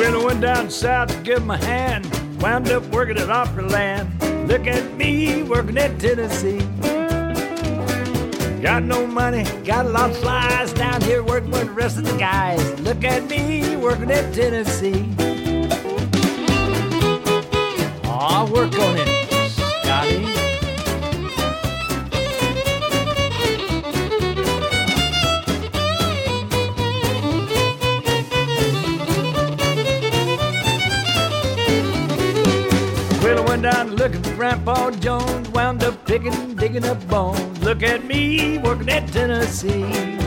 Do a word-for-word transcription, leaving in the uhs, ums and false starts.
Well, I went down south to give him a hand, wound up working at Opryland. Look at me working in Tennessee. Got no money, got a lot of flies, down here working with the rest of the guys. Look at me working in Tennessee. I'll work on it, Scotty. Well, I went down to look at Grandpa Jones, wound up picking, digging up bones. Look at me working at Tennessee.